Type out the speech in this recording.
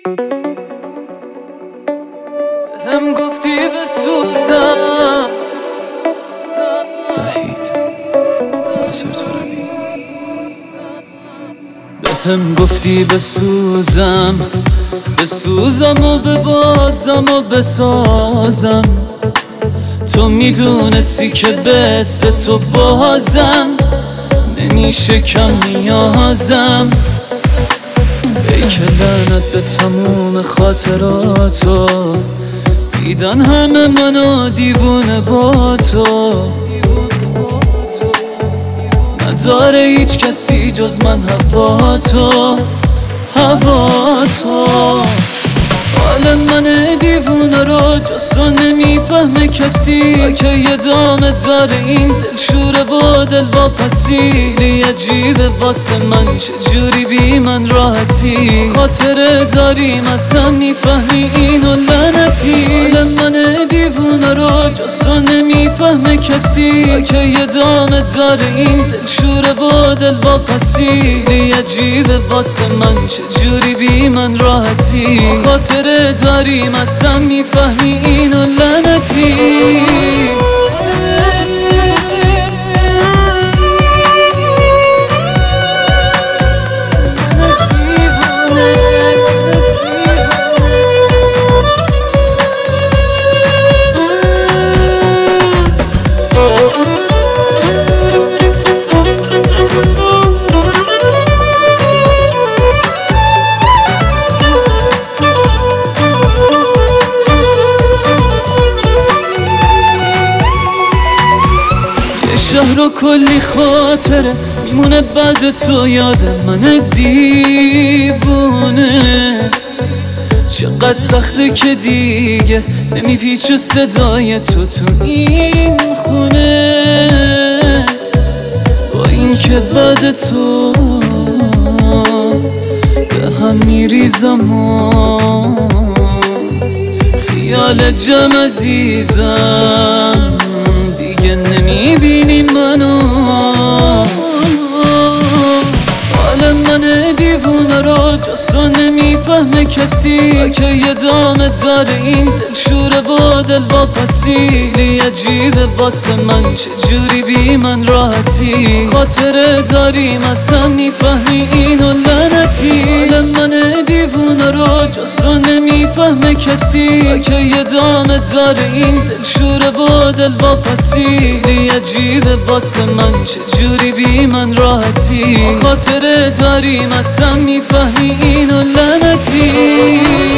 هم گفتی بسوزم وحید ناصر طارمی. هم گفتی بسوزم و ببازم و بسازم. تو میدونستی که بس تو بازم نمیشه کم نیازم. ای که لعنت به تموم خاطراتو، دیدن همه منو دیوونه با تو. نداره هیچ کسی جز من هوا تو. حال من دیوونه رو جز تو نمیفهمه کسی، که یه دامه داره این دلشوره و دل واپسی. عجیبه واسه من چجوری بی من راحتی، خاطره داریم اصلا میفهمی اینو لعنتی. حال من دیوونه رو جز تو نمیفهمه کسی، که یه دامه داره این دلشوره و دل واپسی. عجیبه واسه من چجوری بی من راحتی، خاطره داریم اصلا میفهمی اینو لعنتی. شهر و کلی خاطره میمونه بعد تو، یاد من دیوونه. چقدر سخته که دیگه نمیپیچه صدای تو این خونه. با این که بعد تو به هم میریزم و خیال جمع عزیزم دیگه نمیبینی منو. حال من دیوونه رو جز تو نمیفهمه کسی، که یه دامه داره این دلشوره و دل واپسی. عجیبه واسه من چجوری بی من راحتی، خاطره داریم اصلا میفهمی اینو لعنتی. حال من دیوونه رو جز تو نمیفهمه کسی، که یه دامه داره این دلشوره و دل واپسی. عجیبه واسه من چجوری بی من راحتی، خاطره داریم اصلا میفهمی اینو لعنتی.